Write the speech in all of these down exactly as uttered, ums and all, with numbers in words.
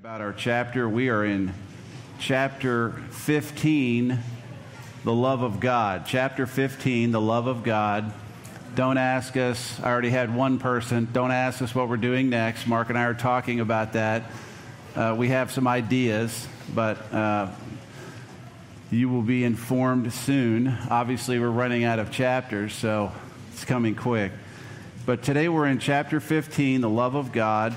About our chapter, we are in chapter fifteen, the love of God. Chapter fifteen, the love of God. Don't ask us, I already had one person, don't ask us what we're doing next. Mark and I are talking about that. Uh, we have some ideas, but uh, you will be informed soon. Obviously, we're running out of chapters, so it's coming quick. But today we're in chapter fifteen, the love of God.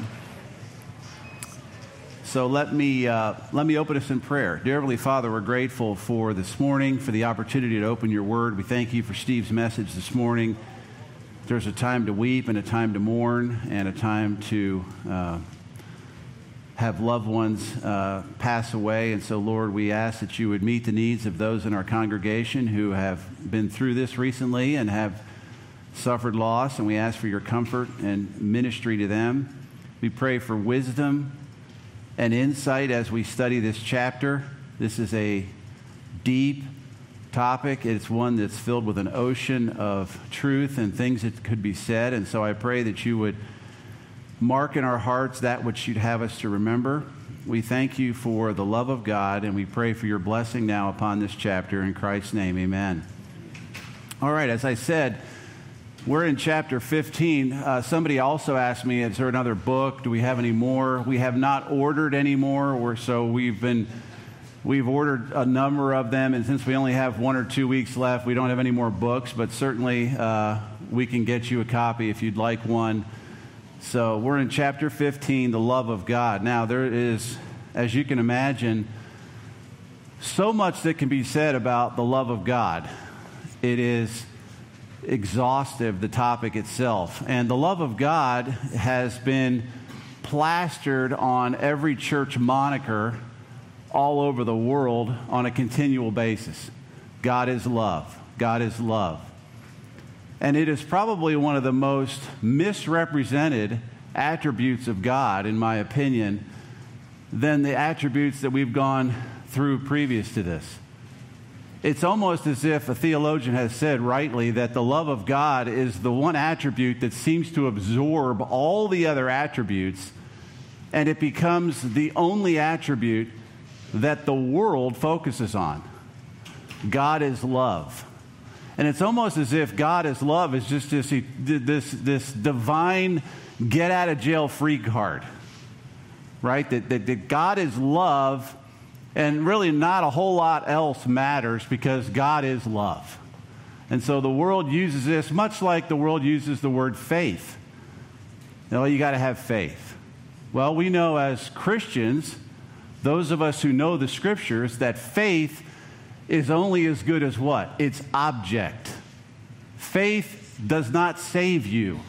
So let me uh, let me open us in prayer. Dear Heavenly Father, we're grateful for this morning, for the opportunity to open your word. We thank you for Steve's message this morning. There's a time to weep and a time to mourn and a time to uh, have loved ones uh, pass away. And so, Lord, we ask that you would meet the needs of those in our congregation who have been through this recently and have suffered loss. And we ask for your comfort and ministry to them. We pray for wisdom and insight as we study this chapter. This is a deep topic. It's one that's filled with an ocean of truth and things that could be said. And so I pray that you would mark in our hearts that which you'd have us to remember. We thank you for the love of God, and we pray for your blessing now upon this chapter. In Christ's name, amen. All right, as I said, we're in chapter fifteen. Uh, somebody also asked me, is there another book? Do we have any more? We have not ordered any more, or so we've been, we've ordered a number of them, and since we only have one or two weeks left, we don't have any more books, but certainly uh, we can get you a copy if you'd like one. So we're in chapter fifteen, the love of God. Now, there is, as you can imagine, so much that can be said about the love of God. It is exhaustive, the topic itself. And the love of God has been plastered on every church moniker all over the world on a continual basis. God is love. God is love. And it is probably one of the most misrepresented attributes of God, in my opinion, than the attributes that we've gone through previous to this. It's almost as if a theologian has said rightly that the love of God is the one attribute that seems to absorb all the other attributes, and it becomes the only attribute that the world focuses on. God is love. And it's almost as if God is love is just this, this, this divine get-out-of-jail-free card, right? That, that, that God is love, and really not a whole lot else matters because God is love. And so the world uses this much like the world uses the word faith. You know, you got to have faith. Well, we know as Christians, those of us who know the Scriptures, that faith is only as good as what? Its object. Faith does not save you.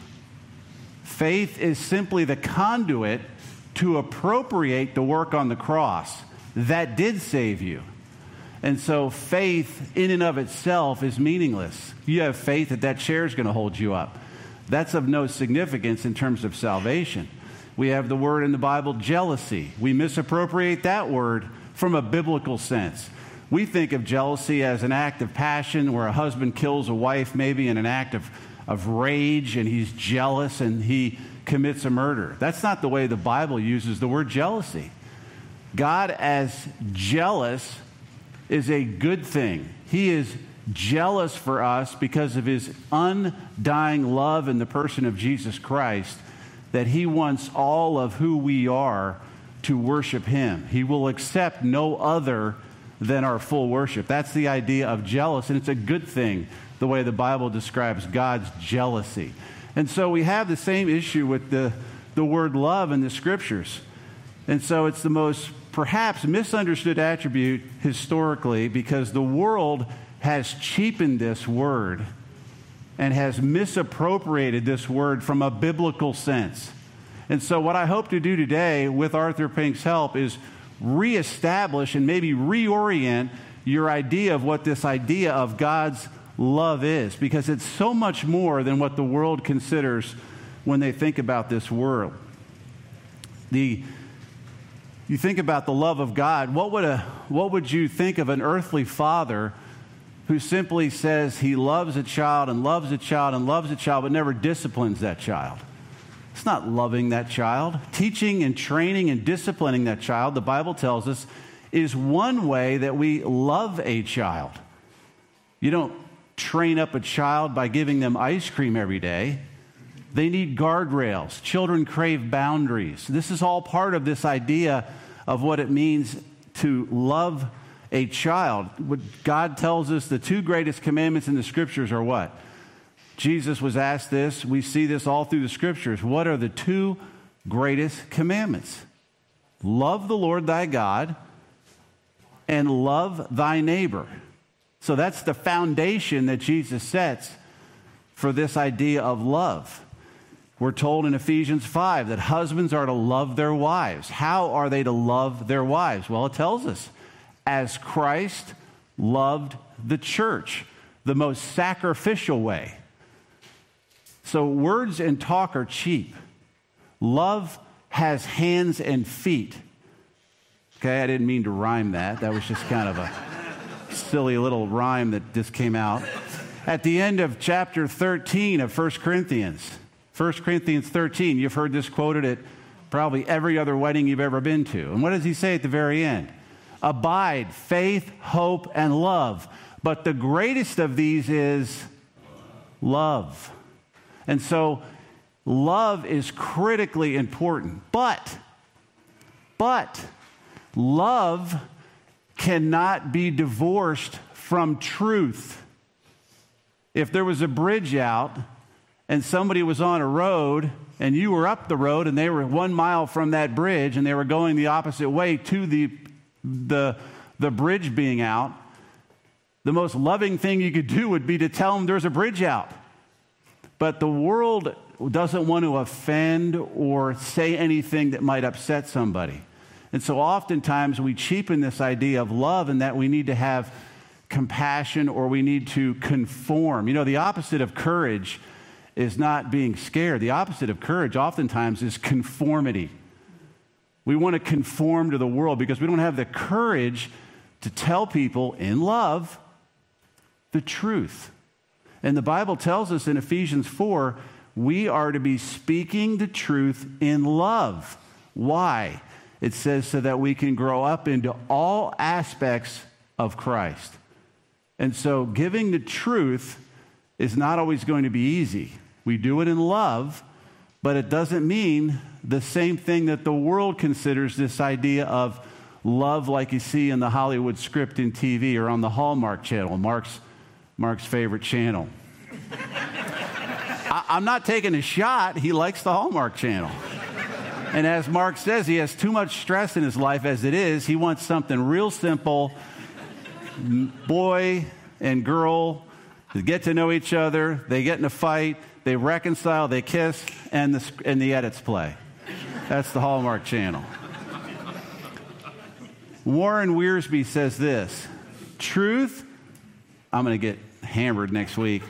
Faith is simply the conduit to appropriate the work on the cross that did save you. And so faith in and of itself is meaningless. You have faith that that chair is going to hold you up. That's of no significance in terms of salvation. We have the word in the Bible, jealousy. We misappropriate that word from a biblical sense. We think of jealousy as an act of passion where a husband kills a wife maybe in an act of, of rage, and he's jealous and he commits a murder. That's not the way the Bible uses the word jealousy. God as jealous is a good thing. He is jealous for us because of his undying love in the person of Jesus Christ, that he wants all of who we are to worship him. He will accept no other than our full worship. That's the idea of jealous, and it's a good thing, the way the Bible describes God's jealousy. And so we have the same issue with the, the word love in the Scriptures. And so it's the most perhaps misunderstood attribute historically because the world has cheapened this word and has misappropriated this word from a biblical sense. And so what I hope to do today with Arthur Pink's help is reestablish and maybe reorient your idea of what this idea of God's love is, because it's so much more than what the world considers when they think about this world. The You think about the love of God, what would a what would you think of an earthly father who simply says he loves a child and loves a child and loves a child but never disciplines that child? It's not loving that child. Teaching and training and disciplining that child, the Bible tells us, is one way that we love a child. You don't train up a child by giving them ice cream every day. They need guardrails. Children crave boundaries. This is all part of this idea of what it means to love a child. What God tells us, the two greatest commandments in the Scriptures are what? Jesus was asked this. We see this all through the Scriptures. What are the two greatest commandments? Love the Lord thy God and love thy neighbor. So that's the foundation that Jesus sets for this idea of love. We're told in Ephesians five that husbands are to love their wives. How are they to love their wives? Well, it tells us, as Christ loved the church, the most sacrificial way. So words and talk are cheap. Love has hands and feet. Okay, I didn't mean to rhyme that. That was just kind of a silly little rhyme that just came out. At the end of chapter thirteen of First Corinthians, First Corinthians thirteen, you've heard this quoted at probably every other wedding you've ever been to. And what does he say at the very end? Abide, faith, hope, and love. But the greatest of these is love. And so love is critically important. But, but, love cannot be divorced from truth. If there was a bridge out and somebody was on a road and you were up the road and they were one mile from that bridge and they were going the opposite way to the, the, the bridge being out, the most loving thing you could do would be to tell them there's a bridge out. But the world doesn't want to offend or say anything that might upset somebody. And so oftentimes we cheapen this idea of love and that we need to have compassion or we need to conform. You know, the opposite of courage is not being scared. The opposite of courage oftentimes is conformity. We want to conform to the world because we don't have the courage to tell people in love the truth. And the Bible tells us in Ephesians four, we are to be speaking the truth in love. Why? It says so that we can grow up into all aspects of Christ. And so giving the truth is not always going to be easy. We do it in love, but it doesn't mean the same thing that the world considers this idea of love like you see in the Hollywood script in T V or on the Hallmark channel, Mark's, Mark's favorite channel. I, I'm not taking a shot. He likes the Hallmark channel. And as Mark says, he has too much stress in his life as it is. He wants something real simple. Boy and girl get to know each other. They get in a fight. They reconcile. They kiss. And the, and the edits play. That's the Hallmark channel. Warren Wiersbe says this. Truth. I'm going to get hammered next week.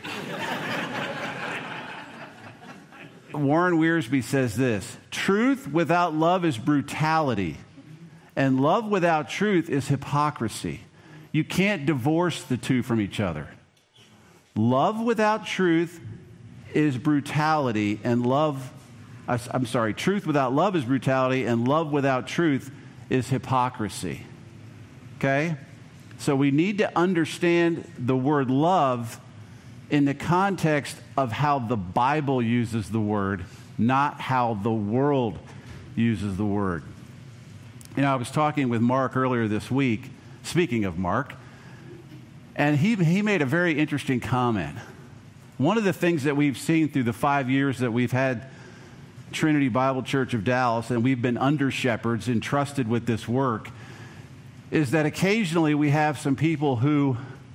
Warren Wiersbe says this. Truth without love is brutality. And love without truth is hypocrisy. You can't divorce the two from each other. Love without truth is brutality, and love, I'm sorry, truth without love is brutality, and love without truth is hypocrisy. Okay? So we need to understand the word love in the context of how the Bible uses the word, not how the world uses the word. You know, I was talking with Mark earlier this week, speaking of Mark, and he, he made a very interesting comment. One of the things that we've seen through the five years that we've had Trinity Bible Church of Dallas, and we've been under shepherds entrusted with this work, is that occasionally we have some people who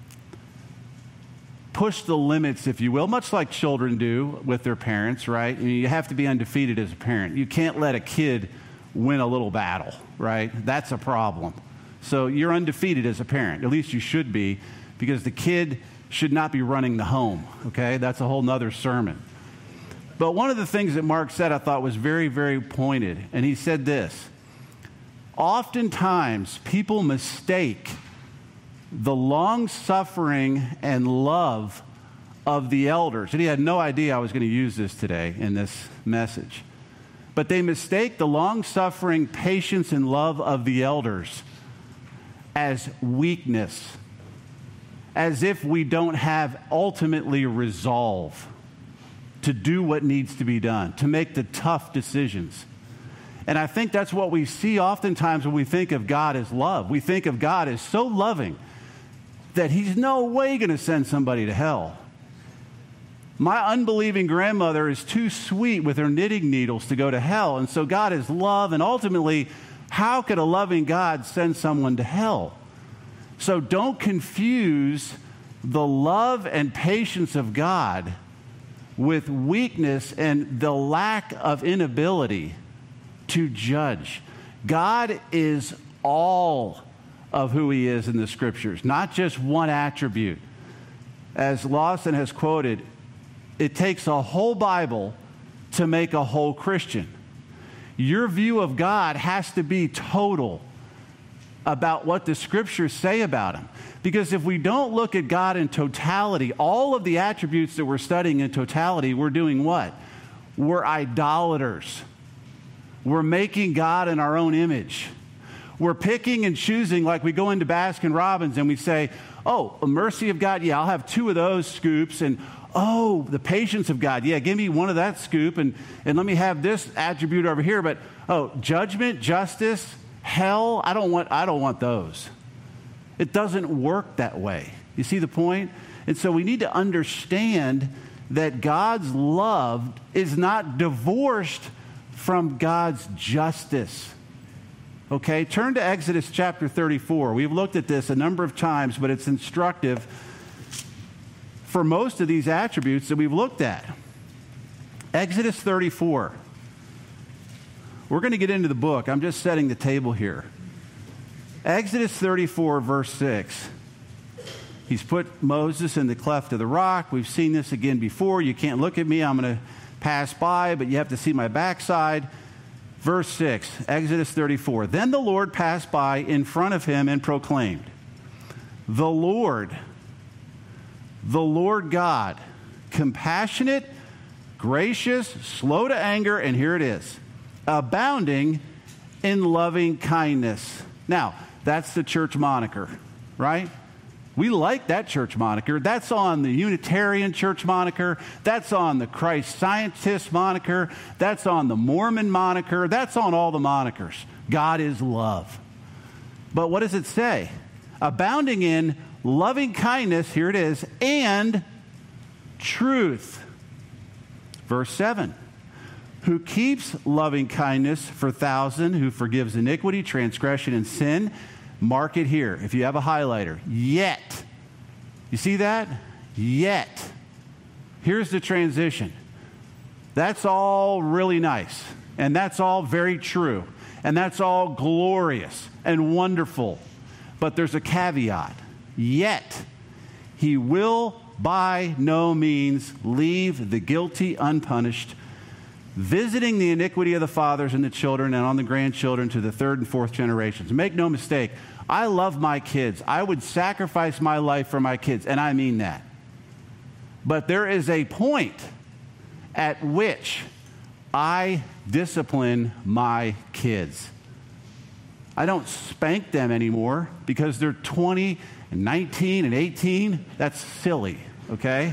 push the limits, if you will, much like children do with their parents, right? I mean, you have to be undefeated as a parent. You can't let a kid win a little battle, right? That's a problem. So you're undefeated as a parent. At least you should be, because the kid should not be running the home, okay? That's a whole nother sermon. But one of the things that Mark said I thought was very, very pointed, and he said this. Oftentimes, people mistake the long-suffering and love of the elders. And he had no idea I was going to use this today in this message. but they mistake the long-suffering patience and love of the elders as weakness, as if we don't have ultimately resolve to do what needs to be done, to make the tough decisions. And I think that's what we see oftentimes when we think of God as love. We think of God as so loving that he's no way going to send somebody to hell. My unbelieving grandmother is too sweet with her knitting needles to go to hell. And so God is love. And ultimately, how could a loving God send someone to hell? So don't confuse the love and patience of God with weakness and the lack of inability to judge. God is all of who he is in the scriptures, not just one attribute. As Lawson has quoted, it takes a whole Bible to make a whole Christian. Your view of God has to be total about what the scriptures say about him. Because if we don't look at God in totality, all of the attributes that we're studying in totality, we're doing what? We're idolaters. We're making God in our own image. We're picking and choosing, like we go into Baskin Robbins and we say, oh, the mercy of God, yeah, I'll have two of those scoops. And oh, the patience of God, yeah, give me one of that scoop. And, and let me have this attribute over here. But, oh, judgment, justice, hell, I don't want, I don't want those. It doesn't work that way. You see the point? And so we need to understand that God's love is not divorced from God's justice. Okay, turn to Exodus chapter thirty-four. We've looked at this a number of times, but it's instructive for most of these attributes that we've looked at. Exodus thirty-four. We're going to get into the book. I'm just setting the table here. Exodus thirty-four, verse six. He's put Moses in the cleft of the rock. We've seen this again before. You can't look at me. I'm going to pass by, but you have to see my backside. Verse six, Exodus thirty-four. Then the Lord passed by in front of him and proclaimed, the Lord, the Lord God, compassionate, gracious, slow to anger, and here it is, abounding in loving kindness. Now, that's the church moniker, right? We like that church moniker. That's on the Unitarian church moniker. That's on the Christ Scientist moniker. That's on the Mormon moniker. That's on all the monikers. God is love. But what does it say? Abounding in loving kindness, here it is, and truth. Verse seven. Who keeps loving kindness for thousand, who forgives iniquity, transgression, and sin. Mark it here if you have a highlighter. Yet. You see that? Yet. Here's the transition. That's all really nice. And that's all very true. And that's all glorious and wonderful. But there's a caveat. Yet. He will by no means leave the guilty unpunished, visiting the iniquity of the fathers and the children and on the grandchildren to the third and fourth generations. Make no mistake, I love my kids. I would sacrifice my life for my kids, and I mean that. But there is a point at which I discipline my kids. I don't spank them anymore because they're twenty and nineteen and eighteen. That's silly, okay?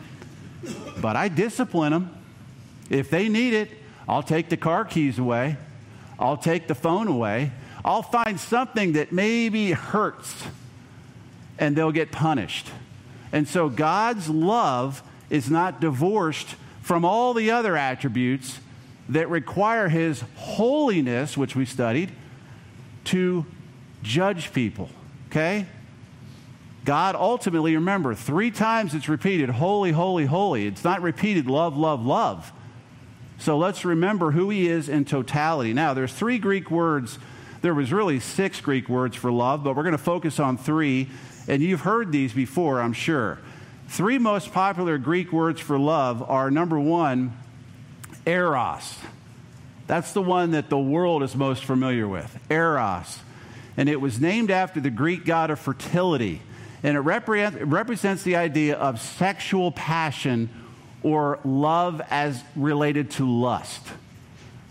But I discipline them. If they need it, I'll take the car keys away. I'll take the phone away. I'll find something that maybe hurts, and they'll get punished. And so God's love is not divorced from all the other attributes that require his holiness, which we studied, to judge people, okay? God ultimately, remember, three times it's repeated, holy, holy, holy. It's not repeated, love, love, love. So let's remember who he is in totality. Now, there's three Greek words. There was really six Greek words for love, but we're going to focus on three. And you've heard these before, I'm sure. Three most popular Greek words for love are, number one, eros. That's the one that the world is most familiar with, eros. And it was named after the Greek god of fertility. And it repre- it represents the idea of sexual passion or love as related to lust.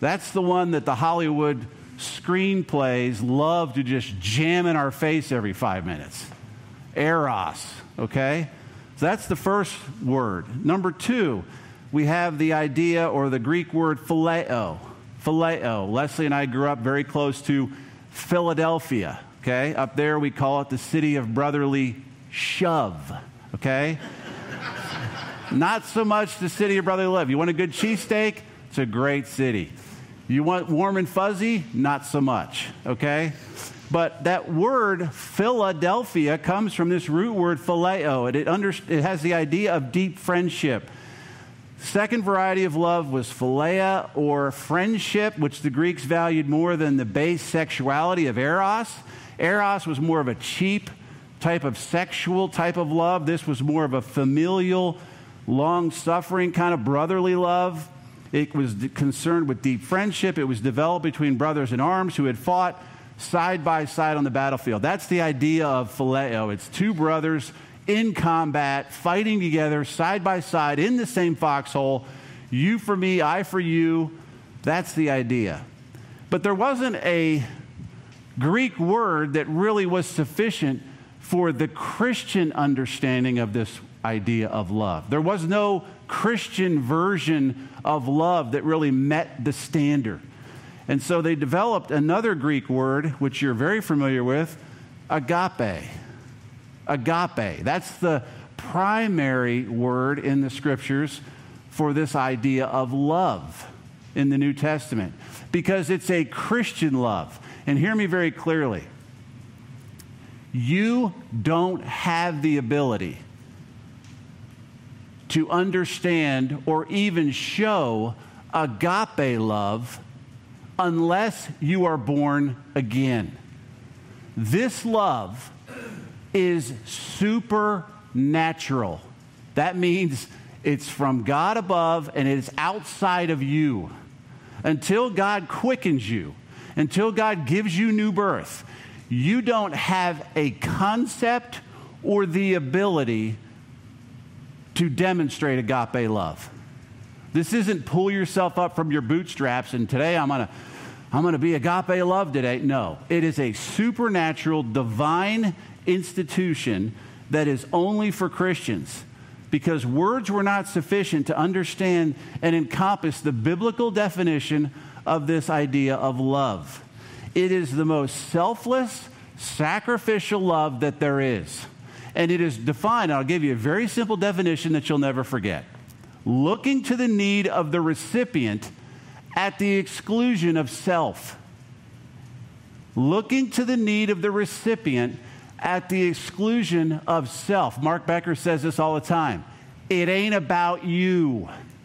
That's the one that the Hollywood screenplays love to just jam in our face every five minutes. Eros, okay? So that's the first word. Number two, we have the idea or the Greek word phileo. Phileo. Leslie and I grew up very close to Philadelphia, okay? Up there we call it the city of brotherly shove, okay? Not so much the city of brotherly love. You want a good cheesesteak? It's a great city. You want warm and fuzzy? Not so much, okay? But that word Philadelphia comes from this root word phileo. It, it, under, it has the idea of deep friendship. Second variety of love was philia, or friendship, which the Greeks valued more than the base sexuality of eros. Eros was more of a cheap type of sexual type of love. This was more of a familial, long-suffering kind of brotherly love. It was concerned with deep friendship. It was developed between brothers in arms who had fought side by side on the battlefield. That's the idea of phileo. It's two brothers in combat, fighting together, side by side, in the same foxhole. You for me, I for you. That's the idea. But there wasn't a Greek word that really was sufficient for the Christian understanding of this idea of love. There was no Christian version of love that really met the standard. And so they developed another Greek word, which you're very familiar with, agape. Agape. That's the primary word in the Scriptures for this idea of love in the New Testament, because it's a Christian love. And hear me very clearly. You don't have the ability to understand or even show agape love unless you are born again. This love is supernatural. That means it's from God above and it is outside of you. Until God quickens you, until God gives you new birth, you don't have a concept or the ability to demonstrate agape love. This isn't pull yourself up from your bootstraps and today I'm going to I'm going to be agape love today. No, it is a supernatural, divine institution that is only for Christians, because words were not sufficient to understand and encompass the biblical definition of this idea of love. It is the most selfless, sacrificial love that there is. And it is defined, I'll give you a very simple definition that you'll never forget. Looking to the need of the recipient at the exclusion of self. Looking to the need of the recipient at the exclusion of self. Mark Becker says this all the time. It ain't about you.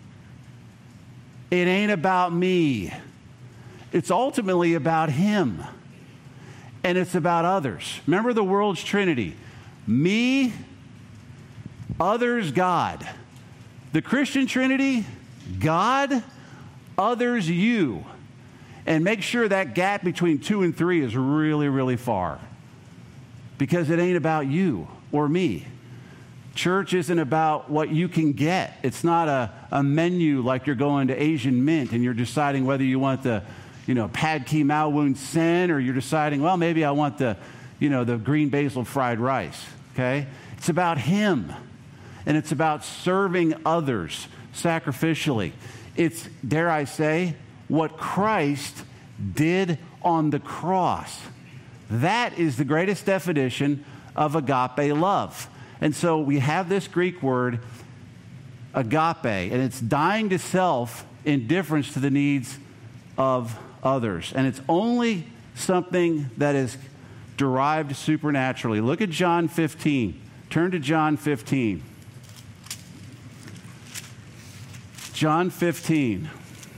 It ain't about me. It's ultimately about him. And it's about others. Remember the world's Trinity. Me, others, God. The Christian Trinity, God, others, you. And make sure that gap between two and three is really, really far. Because it ain't about you or me. Church isn't about what you can get. It's not a, a menu like you're going to Asian Mint and you're deciding whether you want the, you know, pad ki mao woon sen, or you're deciding, well, maybe I want the, you know, the green basil fried rice. Okay? It's about him. And it's about serving others sacrificially. It's, dare I say, what Christ did on the cross. That is the greatest definition of agape love. And so we have this Greek word, agape, and it's dying to self in difference to the needs of others. And it's only something that is derived supernaturally. Look at John fifteen. Turn to John fifteen. John fifteen.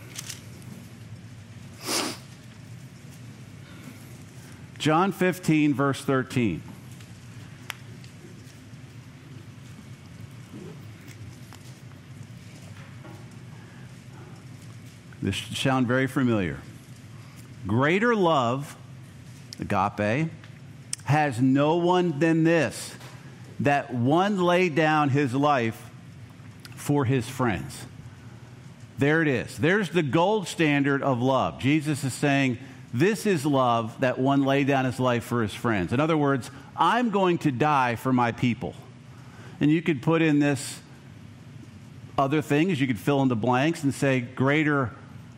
John fifteen, verse thirteen. This should sound very familiar. Greater love, agape, has no one than this, that one lay down his life for his friends. There it is. There's the gold standard of love. Jesus is saying, this is love, that one laid down his life for his friends. In other words, I'm going to die for my people. And you could put in this other things. You could fill in the blanks and say, greater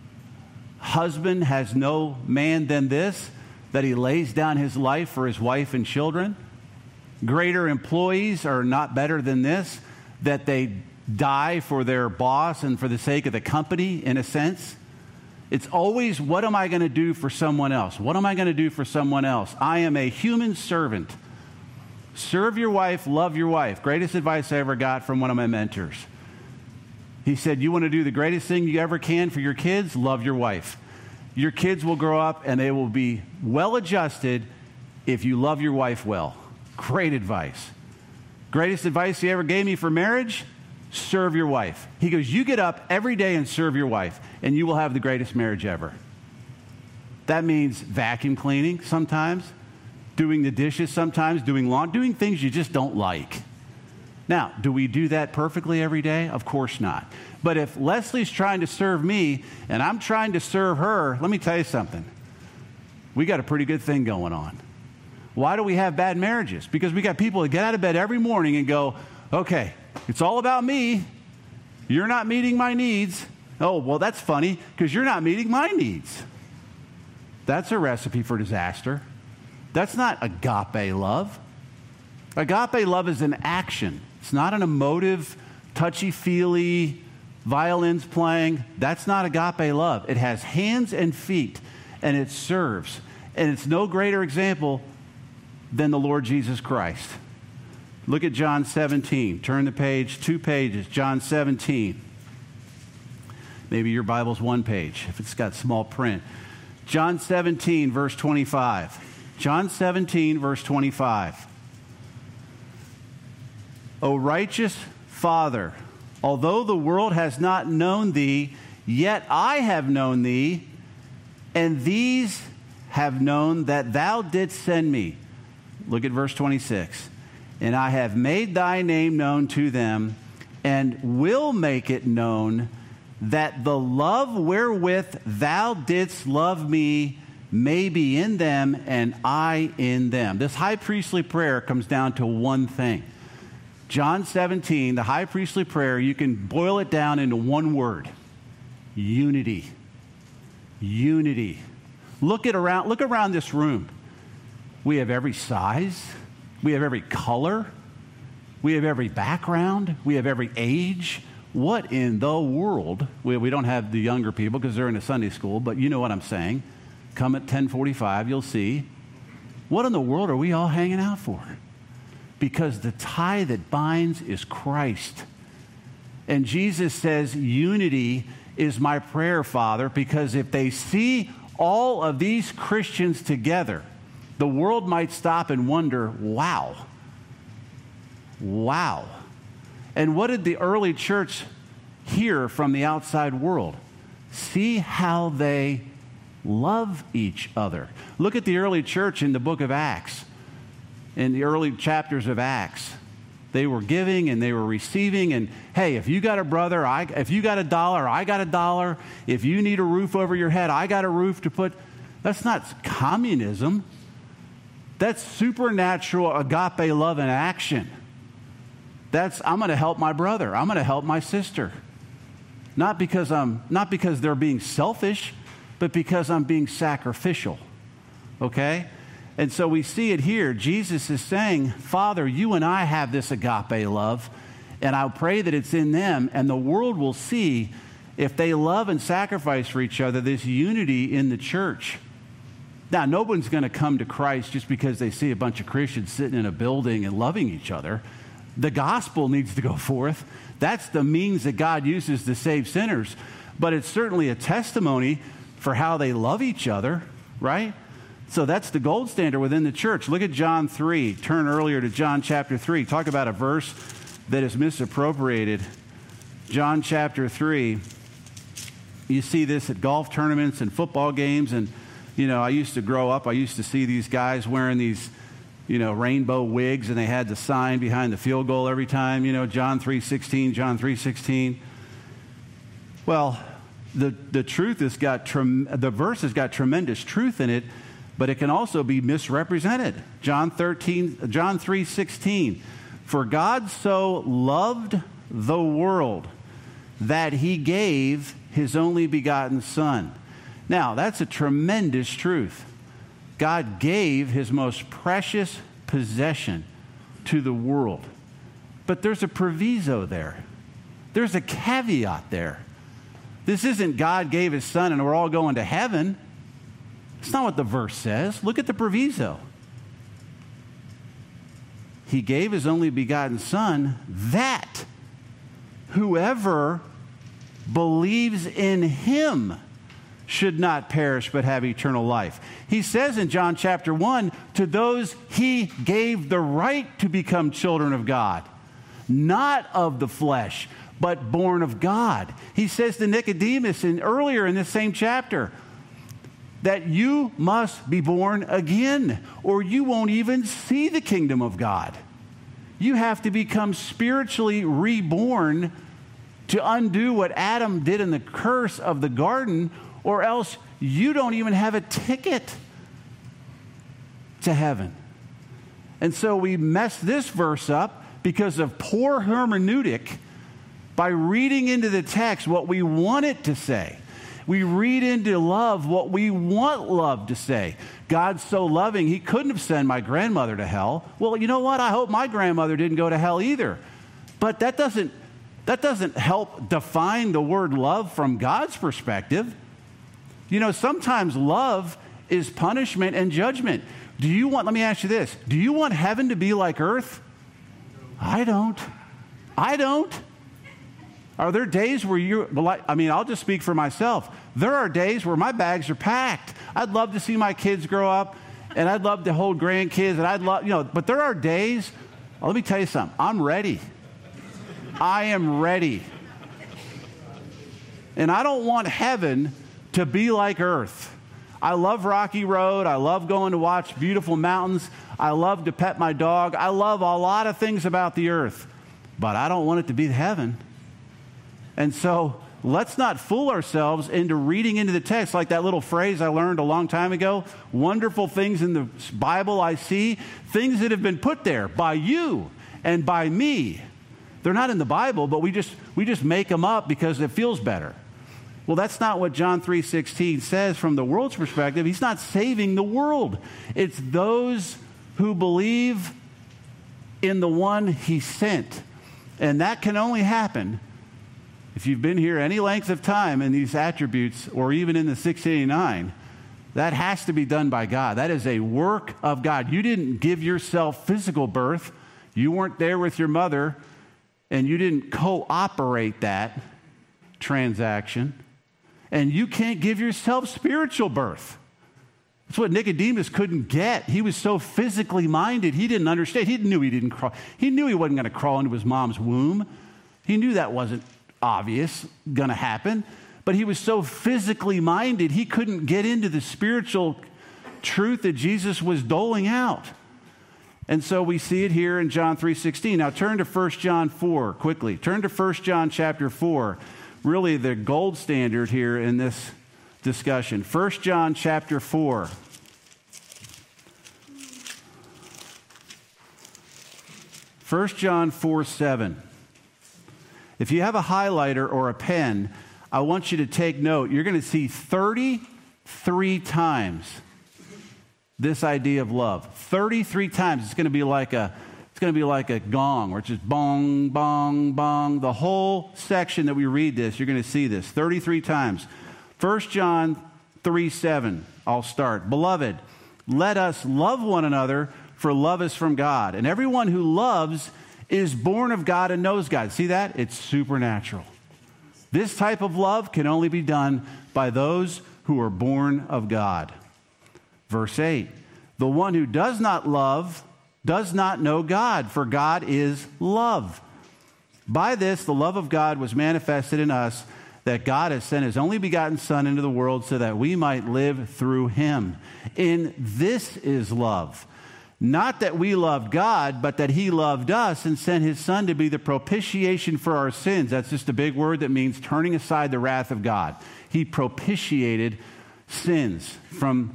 husband has no man than this, that he lays down his life for his wife and children. Greater employees are not better than this, that they die for their boss and for the sake of the company, in a sense. It's always, what am I going to do for someone else? What am I going to do for someone else? I am a human servant. Serve your wife, love your wife. Greatest advice I ever got from one of my mentors. He said, you want to do the greatest thing you ever can for your kids? Love your wife. Your kids will grow up and they will be well adjusted if you love your wife well. Great advice. Greatest advice he ever gave me for marriage? Serve your wife. He goes, you get up every day and serve your wife, and you will have the greatest marriage ever. That means vacuum cleaning sometimes, doing the dishes sometimes, doing lawn, doing things you just don't like. Now, do we do that perfectly every day? Of course not. But if Leslie's trying to serve me and I'm trying to serve her, let me tell you something. We got a pretty good thing going on. Why do we have bad marriages? Because we got people that get out of bed every morning and go, okay, it's all about me. You're not meeting my needs. Oh, well, that's funny because you're not meeting my needs. That's a recipe for disaster. That's not agape love. Agape love is an action. It's not an emotive, touchy-feely, violins playing. That's not agape love. It has hands and feet, and it serves. And it's no greater example than the Lord Jesus Christ. Look at John seventeen. Turn the page, two pages, John seventeen. Maybe your Bible's one page, if it's got small print. John seventeen, verse twenty-five. John seventeen, verse twenty-five. O righteous Father, although the world has not known thee, yet I have known thee, and these have known that thou didst send me. Look at verse twenty-six. And I have made thy name known to them, and will make it known, that the love wherewith thou didst love me may be in them, and I in them. This high priestly prayer comes down to one thing. John seventeen, the high priestly prayer, you can boil it down into one word: unity. Unity. Look at around, look around this room. We have every size. We have every color. We have every background. We have every age. What in the world? We, we don't have the younger people because they're in a Sunday school, but you know what I'm saying. Come at ten forty-five, you'll see. What in the world are we all hanging out for? Because the tie that binds is Christ. And Jesus says, unity is my prayer, Father, because if they see all of these Christians together, the world might stop and wonder, wow, wow. And what did the early church hear from the outside world? See how they love each other. Look at the early church in the book of Acts, in the early chapters of Acts. They were giving and they were receiving. And hey, if you got a brother, I, if you got a dollar, I got a dollar. If you need a roof over your head, I got a roof to put. That's not communism. That's supernatural agape love in action. That's, I'm going to help my brother. I'm going to help my sister. Not because I'm, not because they're being selfish, but because I'm being sacrificial. Okay? And so we see it here. Jesus is saying, Father, you and I have this agape love, and I pray that it's in them, and the world will see, if they love and sacrifice for each other, this unity in the church. Now, no one's going to come to Christ just because they see a bunch of Christians sitting in a building and loving each other. The gospel needs to go forth. That's the means that God uses to save sinners. But it's certainly a testimony for how they love each other, right? So that's the gold standard within the church. Look at John three. Turn earlier to John chapter three. Talk about a verse that is misappropriated. John chapter three. You see this at golf tournaments and football games. And, you know, I used to grow up, I used to see these guys wearing these, you know, rainbow wigs, and they had the sign behind the field goal every time, you know, John three sixteen, John three sixteen. Well, the, the truth has got, trem- the verse has got tremendous truth in it, but it can also be misrepresented. John thirteen, John three sixteen. For God so loved the world that he gave his only begotten Son. Now, that's a tremendous truth. God gave his most precious possession to the world. But there's a proviso there. There's a caveat there. This isn't God gave his Son and we're all going to heaven. It's not what the verse says. Look at the proviso. He gave his only begotten Son that whoever believes in him should not perish but have eternal life. He says in John chapter one, to those he gave the right to become children of God, not of the flesh, but born of God. He says to Nicodemus in, earlier in this same chapter, that you must be born again, or you won't even see the kingdom of God. You have to become spiritually reborn to undo what Adam did in the curse of the garden, or else you don't even have a ticket to heaven. And so we mess this verse up because of poor hermeneutic by reading into the text what we want it to say. We read into love what we want love to say. God's so loving, he couldn't have sent my grandmother to hell. Well, you know what? I hope my grandmother didn't go to hell either. But that doesn't, that doesn't help define the word love from God's perspective. You know, sometimes love is punishment and judgment. Do you want, let me ask you this, do you want heaven to be like earth? I don't. I don't. Are there days where you, well, I mean, I'll just speak for myself. There are days where my bags are packed. I'd love to see my kids grow up, and I'd love to hold grandkids, and I'd love, you know, but there are days, well, let me tell you something, I'm ready. I am ready. And I don't want heaven to be like earth. I love Rocky Road. I love going to watch beautiful mountains. I love to pet my dog. I love a lot of things about the earth, but I don't want it to be heaven. And so let's not fool ourselves into reading into the text like that little phrase I learned a long time ago. Wonderful things in the Bible I see, things that have been put there by you and by me. They're not in the Bible, but we just we just make them up because it feels better. Well, that's not what John three sixteen says from the world's perspective. He's not saving the world. It's those who believe in the one he sent. And that can only happen if you've been here any length of time in these attributes, or even in the six eighty-nine, that has to be done by God. That is a work of God. You didn't give yourself physical birth. You weren't there with your mother, and you didn't cooperate that transaction. And you can't give yourself spiritual birth. That's what Nicodemus couldn't get. He was so physically minded, he didn't understand. He knew he didn't crawl. He knew he wasn't going to crawl into his mom's womb. He knew that wasn't obvious, going to happen. But he was so physically minded, he couldn't get into the spiritual truth that Jesus was doling out. And so we see it here in John three sixteen. Now turn to First John four quickly. Turn to First John chapter four. Really the gold standard here in this discussion. First John chapter four. First John four seven. If you have a highlighter or a pen, I want you to take note. You're going to see thirty-three times this idea of love. thirty-three times. It's going to be like a it's going to be like a gong, where it's just bong, bong, bong. The whole section that we read this, you're going to see this thirty-three times. First John three seven. I'll start. Beloved, let us love one another, for love is from God. And everyone who loves is born of God and knows God. See that? It's supernatural. This type of love can only be done by those who are born of God. Verse eight, the one who does not love does not know God, for God is love. By this, the love of God was manifested in us, that God has sent his only begotten Son into the world so that we might live through him. In this is love, Not that we loved God, but that he loved us and sent his Son to be the propitiation for our sins. That's just a big word that means turning aside the wrath of God. He propitiated sins from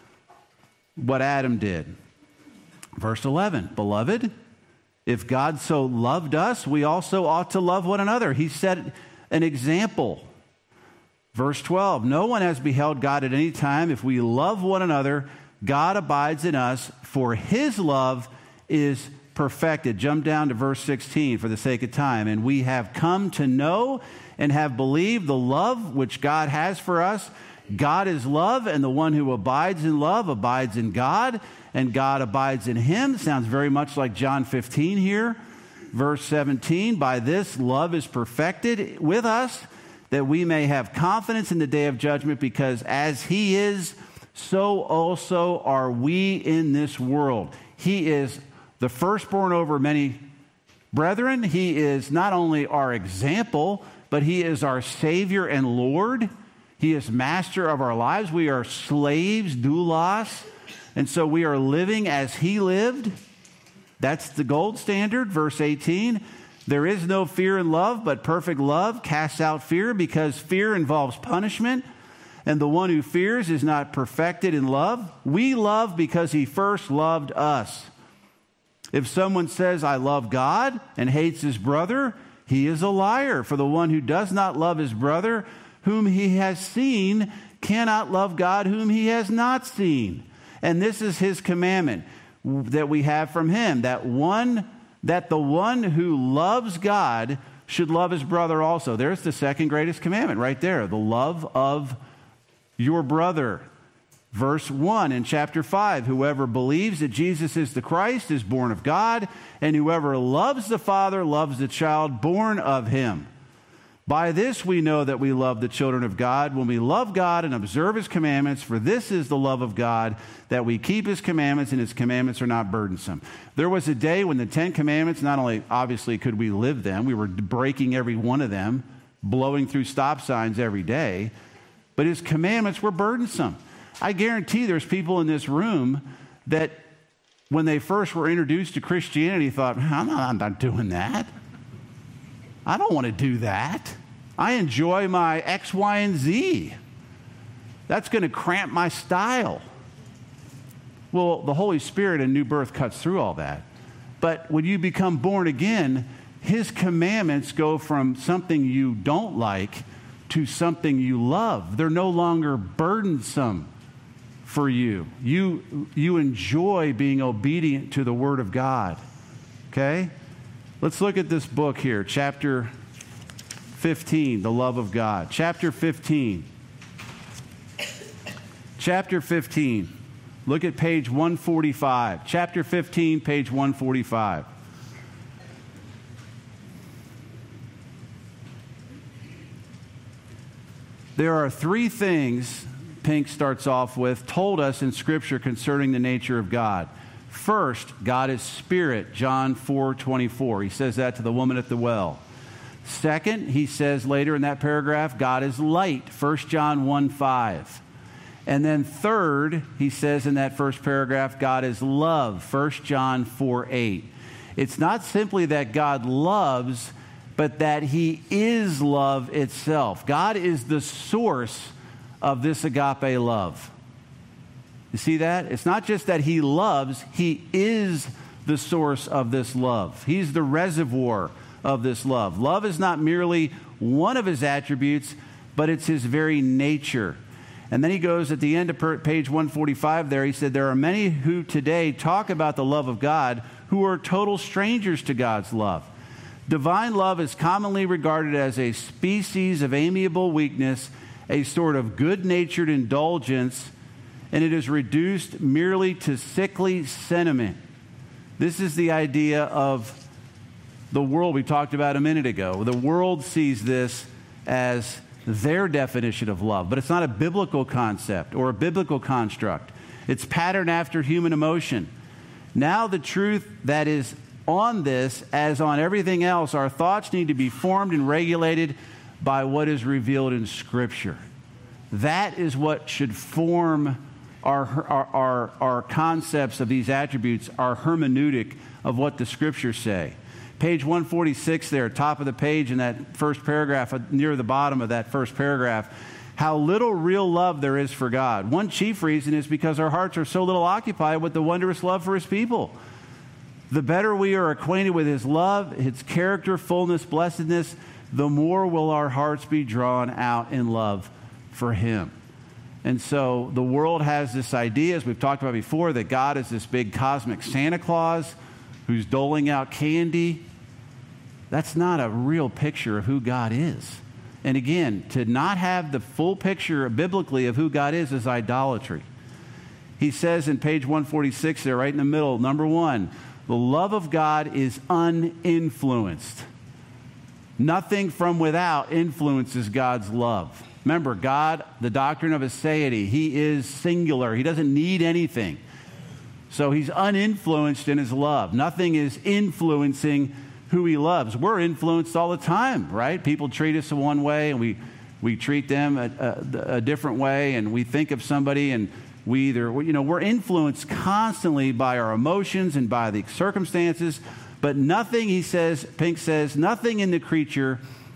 what Adam did. Verse eleven, beloved, if God so loved us, we also ought to love one another. He set an example. Verse twelve, no one has beheld God at any time. If we love one another, God abides in us, for his love is perfected. Jump down to verse sixteen for the sake of time. And we have come to know and have believed the love which God has for us. God is love, and the one who abides in love abides in God, and God abides in him. Sounds very much like John fifteen here. Verse seventeen, by this love is perfected with us, that we may have confidence in the day of judgment, because as he is, so also are we in this world. He is the firstborn over many brethren. He is not only our example, but he is our Savior and Lord. He is master of our lives. We are slaves, doulos, and so we are living as he lived. That's the gold standard. Verse eighteen, there is no fear in love, but perfect love casts out fear, because fear involves punishment, and the one who fears is not perfected in love. We love because he first loved us. If someone says, I love God, and hates his brother, he is a liar. For the one who does not love his brother, whom he has seen, cannot love God, whom he has not seen. And this is his commandment that we have from him, that one, that the one who loves God should love his brother also. There's the second greatest commandment right there, the love of your brother. Verse one in chapter five, whoever believes that Jesus is the Christ is born of God, and whoever loves the Father loves the child born of him. By this we know that we love the children of God, when we love God and observe his commandments, for this is the love of God, that we keep his commandments, and his commandments are not burdensome. There was a day when the Ten Commandments, not only obviously could we live them, we were breaking every one of them, blowing through stop signs every day, but his commandments were burdensome. I guarantee there's people in this room that when they first were introduced to Christianity thought, I'm not, I'm not doing that. I don't want to do that. I enjoy my X, Y, and Z. That's going to cramp my style. Well, the Holy Spirit and new birth cuts through all that. But when you become born again, his commandments go from something you don't like to something you love. They're no longer burdensome for you. You, you enjoy being obedient to the Word of God. Okay? Let's look at this book here, chapter fifteen, the love of God. Chapter fifteen. Chapter fifteen. Look at page one forty-five. Chapter fifteen, page one forty-five. There are three things, Pink starts off with, told us in Scripture concerning the nature of God. First, God is spirit, John four twenty-four. He says that to the woman at the well. Second, he says later in that paragraph, God is light, First John one five. And then third, he says in that first paragraph, God is love, First John four eight. It's not simply that God loves, but that he is love itself. God is the source of this agape love. You see that? It's not just that he loves, he is the source of this love. He's the reservoir of this love. Love is not merely one of his attributes, but it's his very nature. And then he goes at the end of page one forty-five there, he said, there are many who today talk about the love of God who are total strangers to God's love. Divine love is commonly regarded as a species of amiable weakness, a sort of good-natured indulgence, and it is reduced merely to sickly sentiment. This is the idea of the world we talked about a minute ago. The world sees this as their definition of love, but it's not a biblical concept or a biblical construct. It's patterned after human emotion. Now the truth that is on this, as on everything else, our thoughts need to be formed and regulated by what is revealed in Scripture. That is what should form our, our, our, our concepts of these attributes are hermeneutic of what the Scriptures say. Page one forty-six there, top of the page in that first paragraph, near the bottom of that first paragraph, how little real love there is for God. One chief reason is because our hearts are so little occupied with the wondrous love for His people. The better we are acquainted with His love, His character, fullness, blessedness, the more will our hearts be drawn out in love for Him. And so the world has this idea, as we've talked about before, that God is this big cosmic Santa Claus who's doling out candy. That's not a real picture of who God is. And again, to not have the full picture biblically of who God is is idolatry. He says in page one forty-six there, right in the middle, number one, the love of God is uninfluenced. Nothing from without influences God's love. Remember, God, the doctrine of aseity, He is singular. He doesn't need anything. So He's uninfluenced in His love. Nothing is influencing who He loves. We're influenced all the time, right? People treat us one way, and we, we treat them a, a, a different way, and we think of somebody, and we either, you know, we're influenced constantly by our emotions and by the circumstances, but nothing, he says, Pink says, nothing in the creature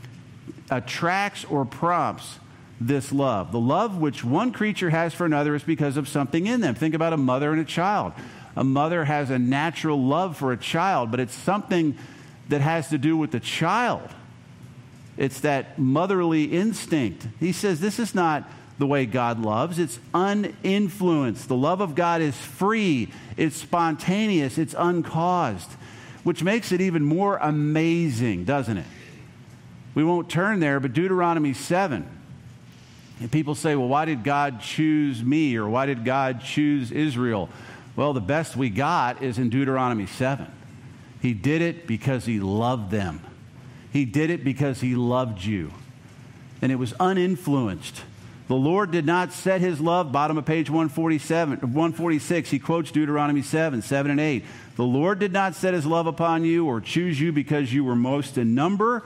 attracts or prompts this love. The love which one creature has for another is because of something in them. Think about a mother and a child. A mother has a natural love for a child, but it's something that has to do with the child. It's that motherly instinct. He says this is not the way God loves. It's uninfluenced. The love of God is free. It's spontaneous. It's uncaused, which makes it even more amazing, doesn't it? We won't turn there, but Deuteronomy seven. And people say, well, why did God choose me? Or why did God choose Israel? Well, the best we got is in Deuteronomy seven. He did it because He loved them. He did it because He loved you. And it was uninfluenced. The Lord did not set His love, bottom of page one forty-seven, one forty-six, he quotes Deuteronomy seven, seven and eight. The Lord did not set His love upon you or choose you because you were most in number,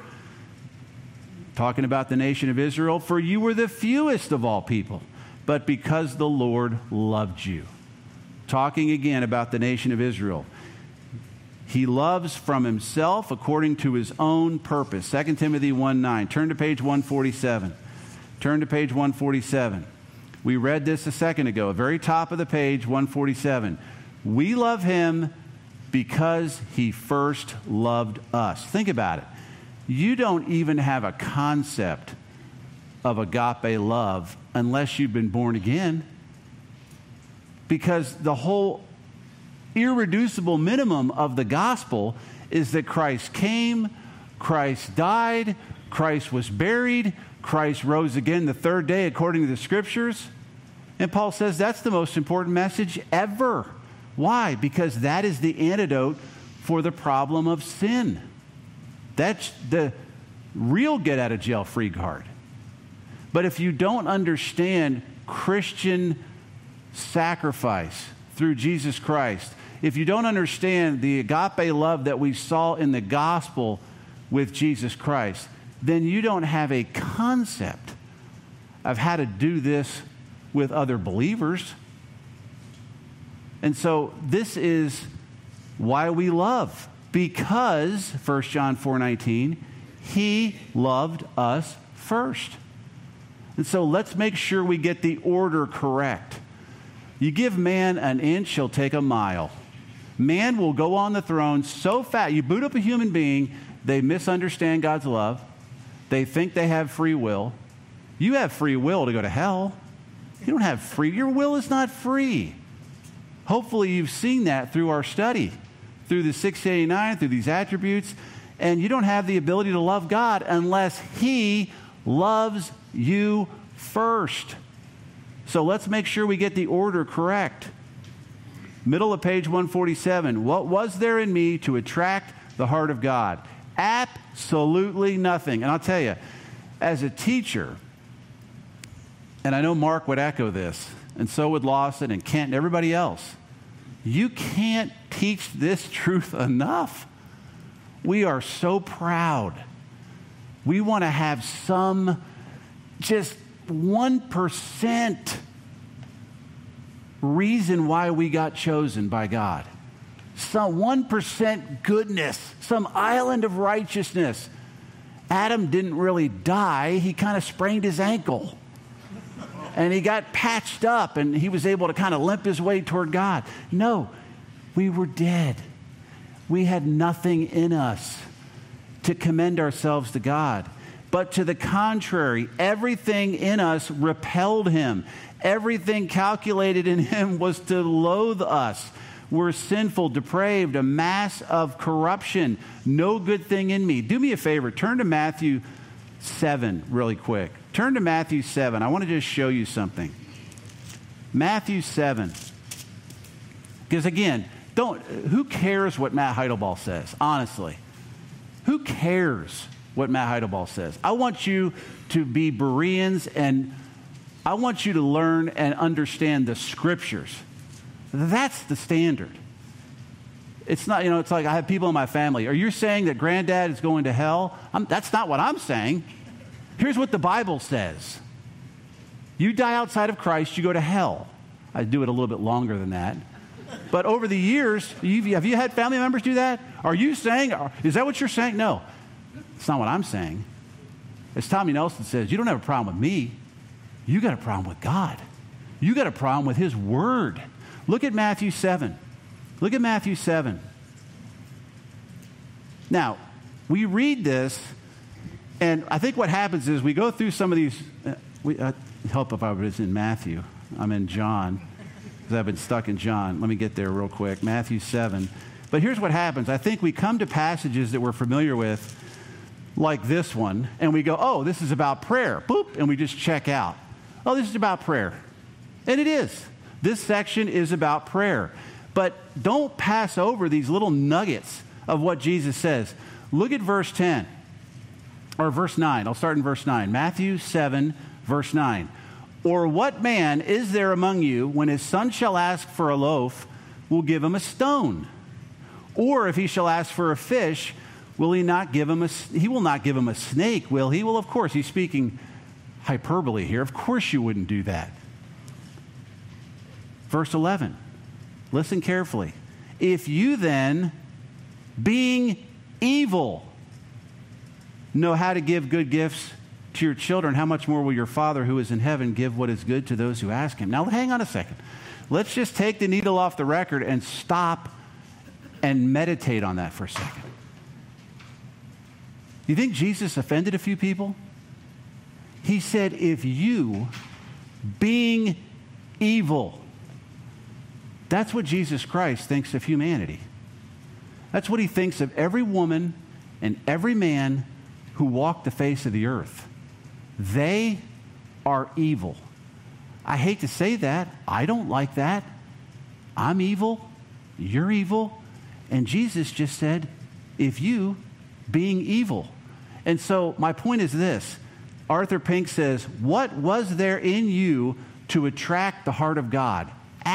talking about the nation of Israel, for you were the fewest of all people, but because the Lord loved you. Talking again about the nation of Israel. He loves from Himself according to His own purpose. Second Timothy one nine. Turn to page one forty-seven. Turn to page one forty-seven. We read this a second ago, very top of the page, one forty-seven. We love Him because He first loved us. Think about it. You don't even have a concept of agape love unless you've been born again. Because the whole irreducible minimum of the gospel is that Christ came, Christ died, Christ was buried, Christ rose again the third day according to the Scriptures. And Paul says that's the most important message ever. Why? Because that is the antidote for the problem of sin. That's the real get-out-of-jail-free card. But if you don't understand Christian sacrifice through Jesus Christ, if you don't understand the agape love that we saw in the gospel with Jesus Christ, then you don't have a concept of how to do this with other believers. And so this is why we love. Because, First John four nineteen, He loved us first. And so let's make sure we get the order correct. You give man an inch, he'll take a mile. Man will go on the throne so fast. You boot up a human being, they misunderstand God's love. They think they have free will. You have free will to go to hell. You don't have free. Your will is not free. Hopefully you've seen that through our study, through the six eighty-nine, through these attributes. And you don't have the ability to love God unless He loves you first. So let's make sure we get the order correct. Middle of page one forty-seven. What was there in me to attract the heart of God? Absolutely nothing. And I'll tell you, as a teacher, and I know Mark would echo this, and so would Lawson and Kent and everybody else, you can't teach this truth enough. We are so proud. We want to have some, just one percent reason why we got chosen by God. Some one percent goodness, some island of righteousness. Adam didn't really die. He kind of sprained his ankle. And he got patched up, and he was able to kind of limp his way toward God. No, we were dead. We had nothing in us to commend ourselves to God. But to the contrary, everything in us repelled him. Everything calculated in him was to loathe us. We're sinful, depraved, a mass of corruption. No good thing in me. Do me a favor. Turn to Matthew seven really quick. Turn to Matthew seven. I want to just show you something. Matthew seven. Because again, don't, who cares what Matt Heidelball says? Honestly. Who cares what Matt Heidelball says? I want you to be Bereans, and I want you to learn and understand the Scriptures. That's the standard. It's not, you know, it's like I have people in my family. Are you saying that granddad is going to hell? I'm, that's not what I'm saying. Here's what the Bible says. You die outside of Christ, you go to hell. I do it a little bit longer than that. But over the years, you've, have you had family members do that? Are you saying, is that what you're saying? No, it's not what I'm saying. As Tommy Nelson says, you don't have a problem with me. You got a problem with God. You got a problem with His Word. Look at Matthew seven. Look at Matthew seven. Now, we read this, and I think what happens is we go through some of these. Uh, we, uh, help if I was in Matthew. I'm in John, because I've been stuck in John. Let me get there real quick. Matthew seven. But here's what happens. I think we come to passages that we're familiar with, like this one, and we go, oh, this is about prayer. Boop, and we just check out. Oh, this is about prayer. And it is. This section is about prayer. But don't pass over these little nuggets of what Jesus says. Look at verse ten, or verse nine. I'll start in verse nine. Matthew seven, verse nine. Or what man is there among you, when his son shall ask for a loaf, will give him a stone? Or if he shall ask for a fish, will he not give him a, he will not give him a snake, will he? Well, of course, he's speaking hyperbole here. Of course you wouldn't do that. Verse eleven, listen carefully. If you then, being evil, know how to give good gifts to your children, how much more will your Father who is in heaven give what is good to those who ask Him? Now, hang on a second. Let's just take the needle off the record and stop and meditate on that for a second. You think Jesus offended a few people? He said, if you, being evil. That's what Jesus Christ thinks of humanity. That's what He thinks of every woman and every man who walk the face of the earth. They are evil. I hate to say that. I don't like that. I'm evil. You're evil. And Jesus just said, if you, being evil. And so my point is this. Arthur Pink says, what was there in you to attract the heart of God?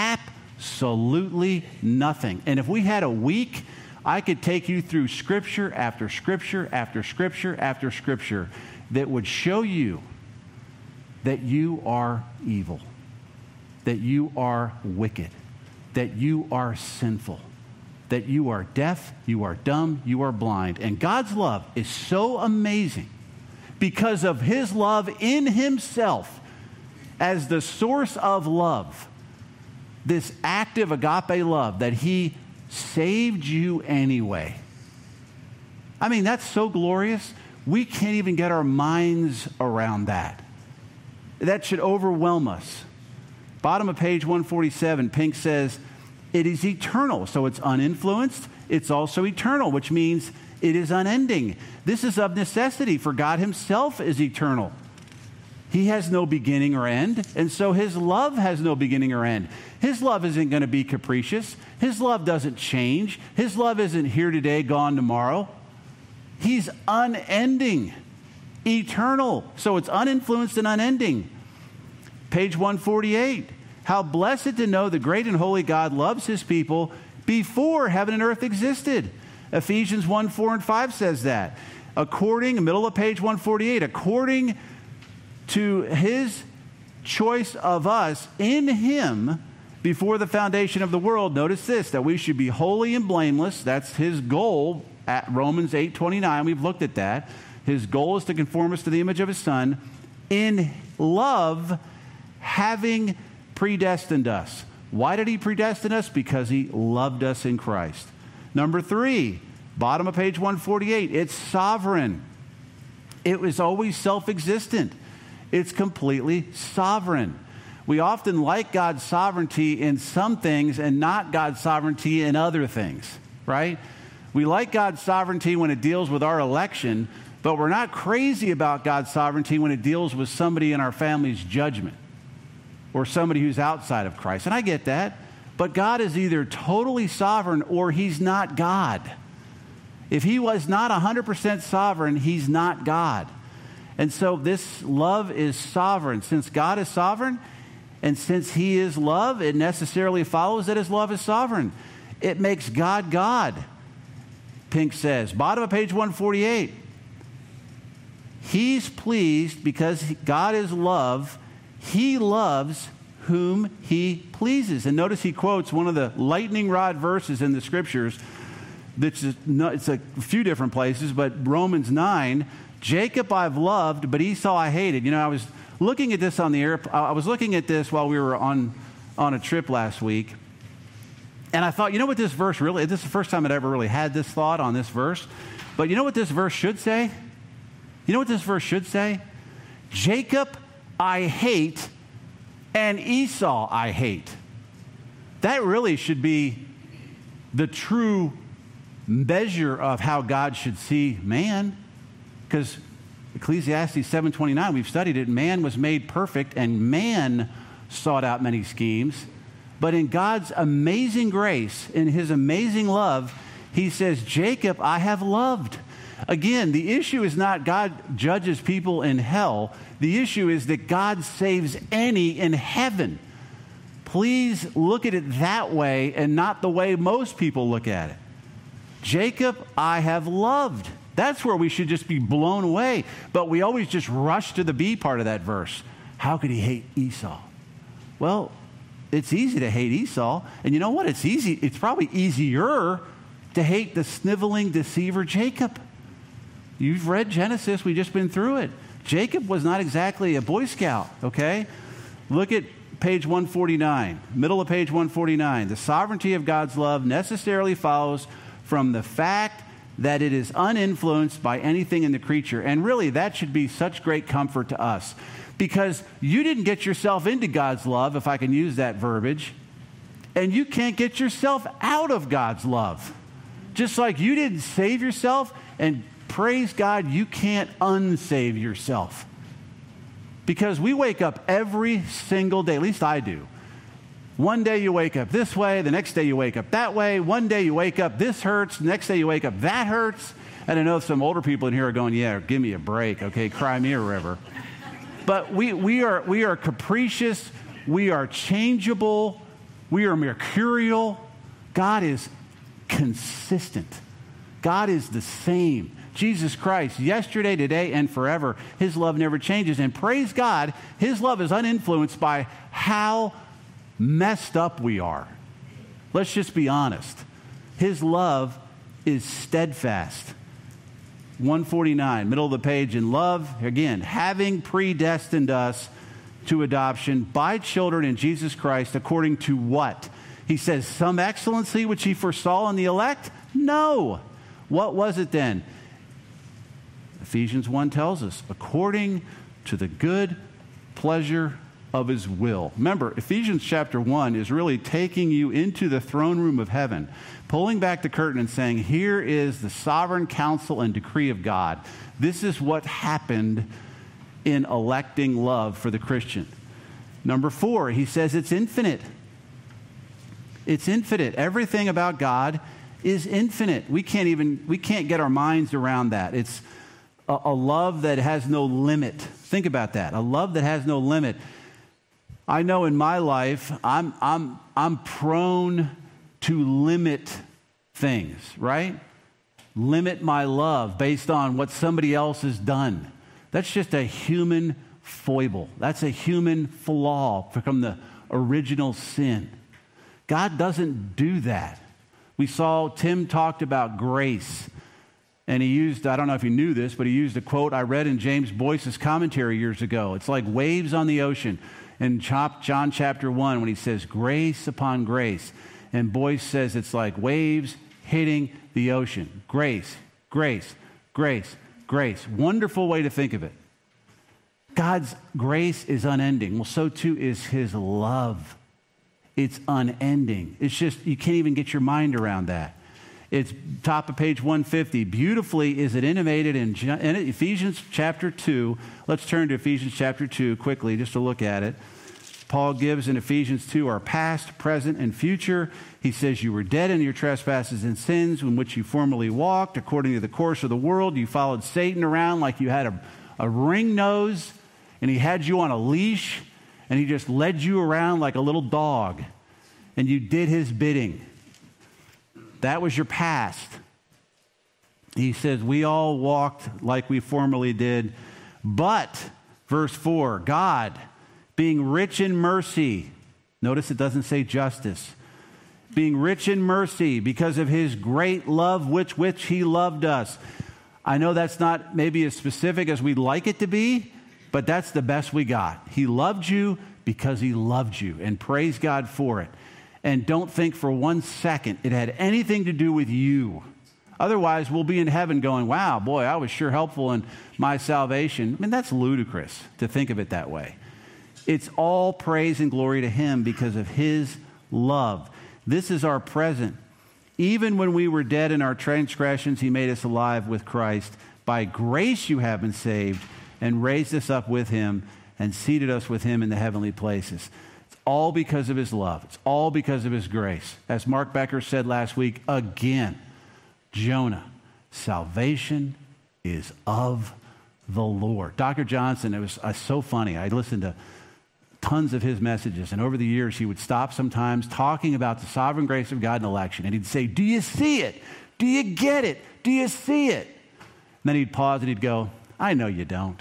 Absolutely nothing. And if we had a week, I could take you through scripture after scripture after scripture after scripture that would show you that you are evil, that you are wicked, that you are sinful, that you are deaf, you are dumb, you are blind. And God's love is so amazing because of His love in Himself as the source of love, this active agape love that He saved you anyway. I mean, that's so glorious. We can't even get our minds around that. That should overwhelm us. Bottom of page one forty-seven, Pink says, it is eternal. So it's uninfluenced. It's also eternal, which means it is unending. This is of necessity, for God Himself is eternal. He has no beginning or end, and so His love has no beginning or end. His love isn't going to be capricious. His love doesn't change. His love isn't here today, gone tomorrow. He's unending, eternal. So it's uninfluenced and unending. Page one forty-eight. How blessed to know the great and holy God loves His people before heaven and earth existed. Ephesians one, four, and five says that. According, middle of page one forty-eight, according to His choice of us in Him before the foundation of the world, notice this, that we should be holy and blameless. That's his goal at Romans eight twenty-nine. We've looked at that. His goal is to conform us to the image of his Son in love, having predestined us. Why did he predestine us? Because he loved us in Christ. Number three, bottom of page one forty-eight, it's sovereign. It was always self-existent. It's completely sovereign. We often like God's sovereignty in some things and not God's sovereignty in other things, right? We like God's sovereignty when it deals with our election, but we're not crazy about God's sovereignty when it deals with somebody in our family's judgment or somebody who's outside of Christ. And I get that, but God is either totally sovereign or he's not God. If he was not one hundred percent sovereign, he's not God. And so this love is sovereign. Since God is sovereign, and since he is love, it necessarily follows that his love is sovereign. It makes God God, Pink says. Bottom of page one forty-eight. He's pleased because God is love. He loves whom he pleases. And notice he quotes one of the lightning rod verses in the scriptures. That's a, it's a few different places, but Romans nine, Jacob I've loved, but Esau I hated. You know, I was looking at this on the air. I was looking at this while we were on, on a trip last week. And I thought, you know what this verse really, this is the first time I'd ever really had this thought on this verse. But you know what this verse should say? You know what this verse should say? Jacob I hate and Esau I hate. That really should be the true measure of how God should see man. Because Ecclesiastes seven twenty-nine, we've studied it, man was made perfect and man sought out many schemes. But in God's amazing grace, in his amazing love, he says, Jacob I have loved. Again, the issue is not God judges people in hell. The issue is that God saves any in heaven. Please look at it that way and not the way most people look at it. Jacob I have loved. That's where we should just be blown away. But we always just rush to the B part of that verse. How could he hate Esau? Well, it's easy to hate Esau. And you know what? It's easy. It's probably easier to hate the sniveling deceiver Jacob. You've read Genesis. We've just been through it. Jacob was not exactly a Boy Scout, okay? Look at page one forty-nine, middle of page one forty-nine. The sovereignty of God's love necessarily follows from the fact that it is uninfluenced by anything in the creature. And really, that should be such great comfort to us. Because you didn't get yourself into God's love, if I can use that verbiage, and you can't get yourself out of God's love. Just like you didn't save yourself, and praise God, you can't unsave yourself. Because we wake up every single day, at least I do. One day you wake up this way, the next day you wake up that way. One day you wake up, this hurts, the next day you wake up, that hurts. And I know some older people in here are going, yeah, give me a break, okay, cry me a river. But we, we, are, we are capricious, we are changeable, we are mercurial. God is consistent. God is the same. Jesus Christ, yesterday, today, and forever. His love never changes. And praise God, his love is uninfluenced by how messed up we are. Let's just be honest. His love is steadfast. one forty-nine, middle of the page. In love, again, having predestined us to adoption by children in Jesus Christ according to what? He says, some excellency which he foresaw in the elect? No. What was it then? Ephesians one tells us, according to the good pleasure of his will. Remember, Ephesians chapter one is really taking you into the throne room of heaven, pulling back the curtain and saying, here is the sovereign counsel and decree of God. This is what happened in electing love for the Christian. Number four, he says it's infinite. It's infinite. Everything about God is infinite. We can't even, we can't get our minds around that. It's a, a love that has no limit. Think about that. A love that has no limit. I know in my life, I'm, I'm, I'm prone to limit things, right? Limit my love based on what somebody else has done. That's just a human foible. That's a human flaw from the original sin. God doesn't do that. We saw Tim talked about grace. And he used, I don't know if you knew this, but he used a quote I read in James Boyce's commentary years ago. It's like waves on the ocean in John chapter one when he says grace upon grace. And Boyce says it's like waves hitting the ocean. Grace, grace, grace, grace. Wonderful way to think of it. God's grace is unending. Well, so too is his love. It's unending. It's just, you can't even get your mind around that. It's top of page one fifty. Beautifully is it intimated in, in Ephesians chapter two. Let's turn to Ephesians chapter two quickly just to look at it. Paul gives in Ephesians two our past, present, and future. He says, you were dead in your trespasses and sins in which you formerly walked. According to the course of the world, you followed Satan around like you had a, a ring nose, and he had you on a leash, and he just led you around like a little dog, and you did his bidding. That was your past. He says, we all walked like we formerly did, but, verse four, God, being rich in mercy, notice it doesn't say justice, being rich in mercy because of his great love which which he loved us. I know that's not maybe as specific as we'd like it to be, but that's the best we got. He loved you because he loved you, and praise God for it. And don't think for one second it had anything to do with you. Otherwise, we'll be in heaven going, wow, boy, I was sure helpful in my salvation. I mean, that's ludicrous to think of it that way. It's all praise and glory to him because of his love. This is our present. Even when we were dead in our transgressions, he made us alive with Christ. By grace you have been saved, and raised us up with him, and seated us with him in the heavenly places. All because of his love. It's all because of his grace. As Mark Becker said last week, again, Jonah, salvation is of the Lord. Doctor Johnson, it was uh, so funny. I listened to tons of his messages, and over the years he would stop sometimes talking about the sovereign grace of God in election, and he'd say, do you see it? Do you get it? Do you see it? And then he'd pause and he'd go, I know you don't.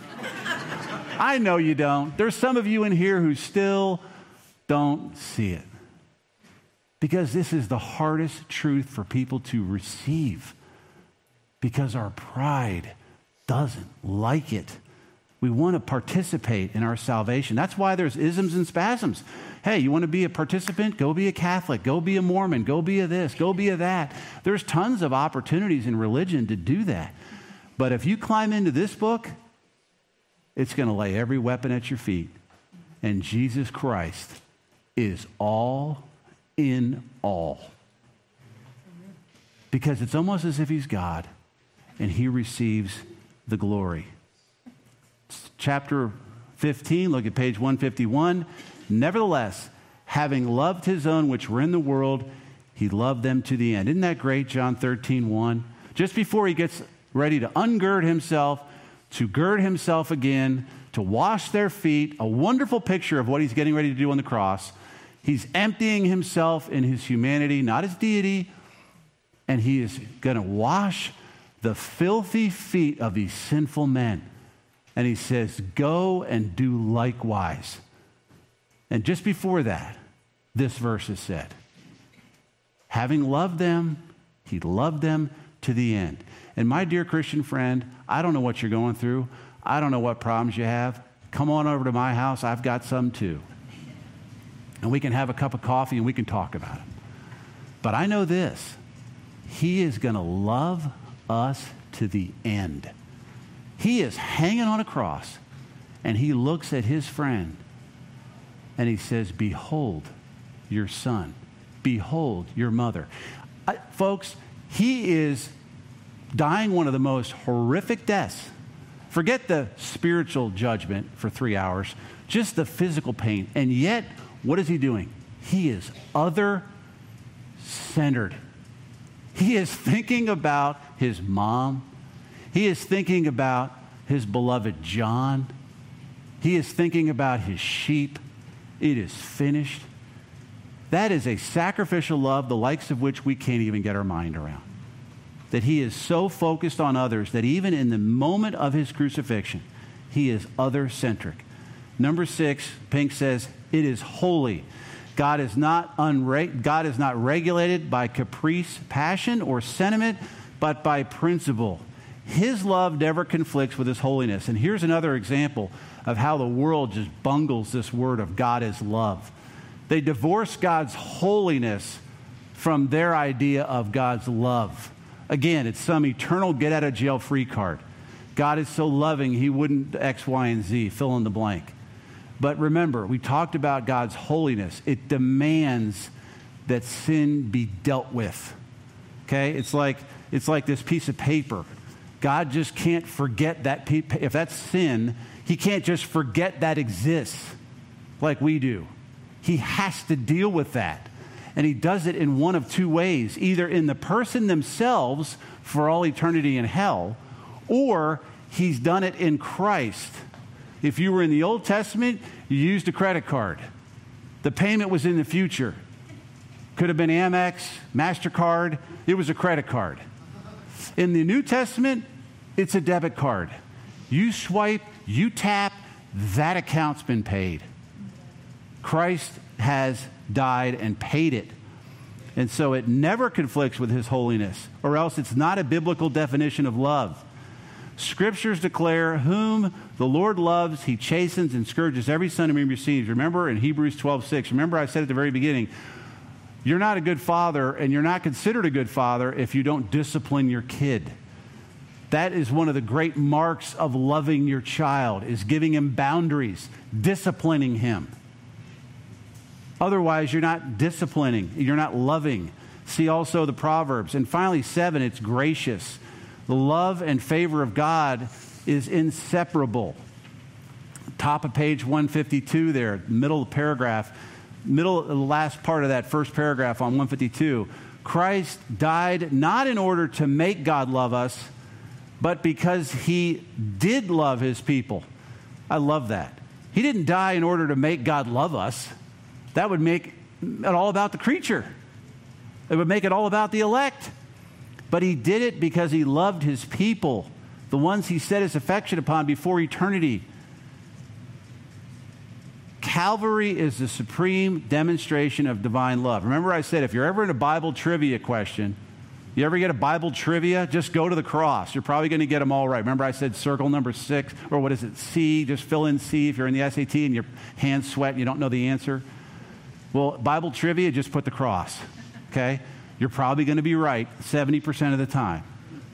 I know you don't. There's some of you in here who still don't see it. Because this is the hardest truth for people to receive. Because our pride doesn't like it. We want to participate in our salvation. That's why there's isms and spasms. Hey, you want to be a participant? Go be a Catholic. Go be a Mormon. Go be a this. Go be a that. There's tons of opportunities in religion to do that. But if you climb into this book, it's going to lay every weapon at your feet. And Jesus Christ is all in all. Because it's almost as if he's God and he receives the glory. Chapter fifteen, look at page one fifty-one. Nevertheless, having loved his own which were in the world, he loved them to the end. Isn't that great? John thirteen one. Just before he gets ready to ungird himself, to gird himself again, to wash their feet, a wonderful picture of what he's getting ready to do on the cross. He's emptying himself in his humanity, not his deity, and he is going to wash the filthy feet of these sinful men. And he says, go and do likewise. And just before that, this verse is said. Having loved them, he loved them to the end. And my dear Christian friend, I don't know what you're going through. I don't know what problems you have. Come on over to my house. I've got some too. And we can have a cup of coffee and we can talk about it. But I know this. He is going to love us to the end. He is hanging on a cross and he looks at his friend and he says, behold your son. Behold your mother. I, folks, he is dying one of the most horrific deaths. Forget the spiritual judgment for three hours, just the physical pain. And yet, what is he doing? He is other-centered. He is thinking about his mom. He is thinking about his beloved John. He is thinking about his sheep. It is finished. That is a sacrificial love, the likes of which we can't even get our mind around. That he is so focused on others that even in the moment of his crucifixion, he is other-centric. Number six, Pink says, it is holy. God is not unre- God is not regulated by caprice, passion, or sentiment, but by principle. His love never conflicts with his holiness. And here's another example of how the world just bungles this word of God is love. They divorce God's holiness from their idea of God's love. Again, it's some eternal get-out-of-jail-free card. God is so loving, he wouldn't X, Y, and Z, fill in the blank. But remember, we talked about God's holiness. It demands that sin be dealt with. Okay? It's like, it's like this piece of paper. God just can't forget that. Pe- if that's sin, he can't just forget that exists like we do. He has to deal with that. And he does it in one of two ways, either in the person themselves for all eternity in hell, or he's done it in Christ. If you were in the Old Testament, you used a credit card. The payment was in the future. Could have been Amex, MasterCard. It was a credit card. In the New Testament, it's a debit card. You swipe, you tap, that account's been paid. Christ has died and paid it. And so it never conflicts with his holiness, or else it's not a biblical definition of love. Scriptures declare, whom the Lord loves, he chastens and scourges every son whom he receives. Remember in Hebrews twelve six, remember I said at the very beginning, you're not a good father and you're not considered a good father if you don't discipline your kid. That is one of the great marks of loving your child, is giving him boundaries, disciplining him. Otherwise, you're not disciplining, you're not loving. See also the Proverbs. And finally, seven, it's gracious. The love and favor of God is inseparable. Top of page one fifty-two there, middle of the paragraph, middle of the last part of that first paragraph on one fifty-two. Christ died not in order to make God love us, but because he did love his people. I love that. He didn't die in order to make God love us. That would make it all about the creature. It would make it all about the elect. But he did it because he loved his people, the ones he set his affection upon before eternity. Calvary is the supreme demonstration of divine love. Remember I said, if you're ever in a Bible trivia question, you ever get a Bible trivia, just go to the cross. You're probably going to get them all right. Remember I said circle number six, or what is it, C, just fill in C if you're in the S A T and your hands sweat and you don't know the answer. Well, Bible trivia, just put the cross, okay? You're probably going to be right seventy percent of the time.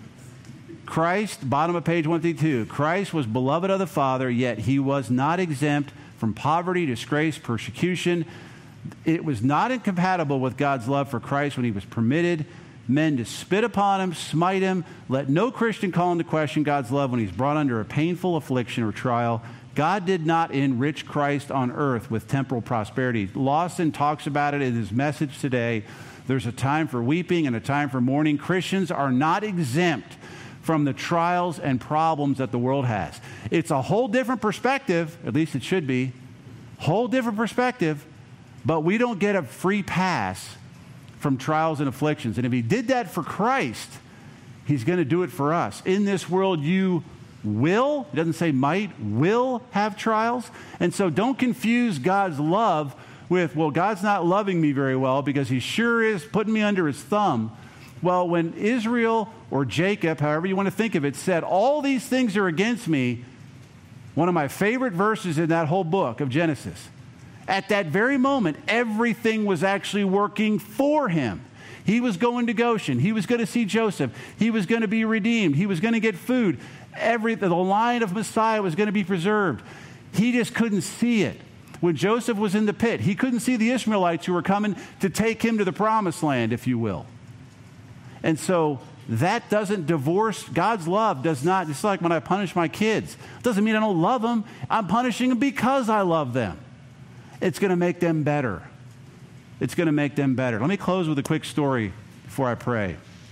Christ, bottom of page one fifty-two, Christ was beloved of the Father, yet he was not exempt from poverty, disgrace, persecution. It was not incompatible with God's love for Christ when he was permitted men to spit upon him, smite him. Let no Christian call into question God's love when he's brought under a painful affliction or trial. God did not enrich Christ on earth with temporal prosperity. Lawson talks about it in his message today. There's a time for weeping and a time for mourning. Christians are not exempt from the trials and problems that the world has. It's a whole different perspective, at least it should be, whole different perspective, but we don't get a free pass from trials and afflictions. And if he did that for Christ, he's going to do it for us. In this world, you will, it doesn't say might, will have trials. And so don't confuse God's love with, well, God's not loving me very well because he sure is putting me under his thumb. Well, when Israel or Jacob, however you want to think of it, said, all these things are against me, one of my favorite verses in that whole book of Genesis, at that very moment, everything was actually working for him. He was going to Goshen. He was going to see Joseph. He was going to be redeemed. He was going to get food. Every, the line of Messiah was going to be preserved. He just couldn't see it. When Joseph was in the pit, he couldn't see the Ishmaelites who were coming to take him to the promised land, if you will. And so that doesn't divorce, God's love does not, it's like when I punish my kids. It doesn't mean I don't love them. I'm punishing them because I love them. It's going to make them better. It's going to make them better. Let me close with a quick story before I pray.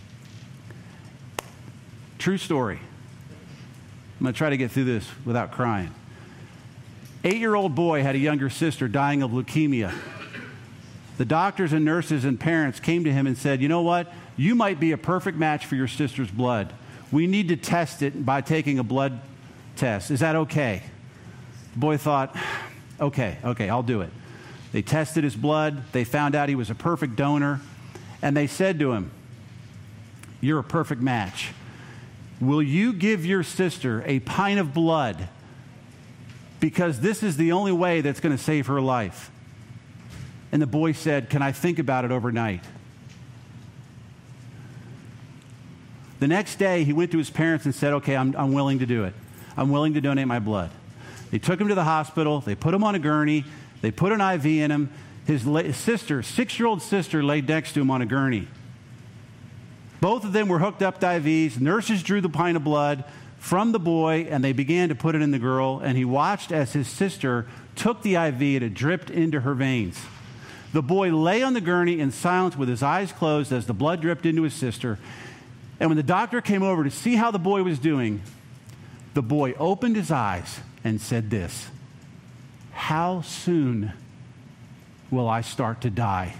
True story. I'm going to try to get through this without crying. Eight-year-old boy had a younger sister dying of leukemia. The doctors and nurses and parents came to him and said, you know what? You might be a perfect match for your sister's blood. We need to test it by taking a blood test. Is that okay? The boy thought, okay, okay, I'll do it. They tested his blood. They found out he was a perfect donor. And they said to him, "You're a perfect match. Will you give your sister a pint of blood? Because this is the only way that's going to save her life." And the boy said, "Can I think about it overnight?" The next day, he went to his parents and said, "Okay, I'm, I'm willing to do it. I'm willing to donate my blood." They took him to the hospital. They put him on a gurney. They put an I V in him. His, la- his sister, six-year-old sister, laid next to him on a gurney. Both of them were hooked up to I Vs. Nurses drew the pint of blood from the boy, and they began to put it in the girl. And he watched as his sister took the I V and it dripped into her veins. The boy lay on the gurney in silence with his eyes closed as the blood dripped into his sister. And when the doctor came over to see how the boy was doing, the boy opened his eyes and said this: "How soon will I start to die?"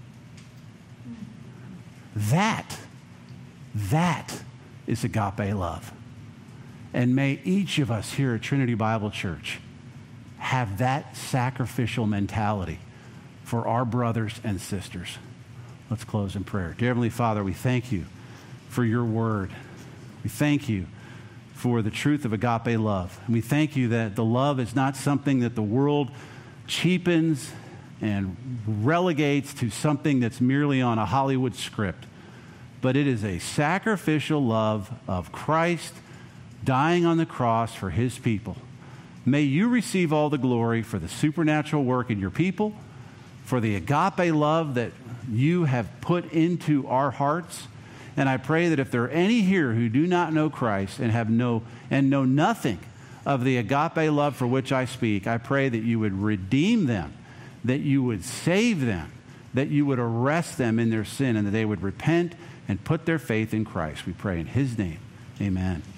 That, that is agape love. And may each of us here at Trinity Bible Church have that sacrificial mentality for our brothers and sisters. Let's close in prayer. Dear Heavenly Father, we thank you for your word. We thank you for the truth of agape love. And we thank you that the love is not something that the world cheapens and relegates to something that's merely on a Hollywood script, but it is a sacrificial love of Christ dying on the cross for his people. May you receive all the glory for the supernatural work in your people, for the agape love that you have put into our hearts. And I pray that if there are any here who do not know Christ and have no and know nothing of the agape love for which I speak, I pray that you would redeem them, that you would save them, that you would arrest them in their sin, and that they would repent and put their faith in Christ. We pray in his name. Amen.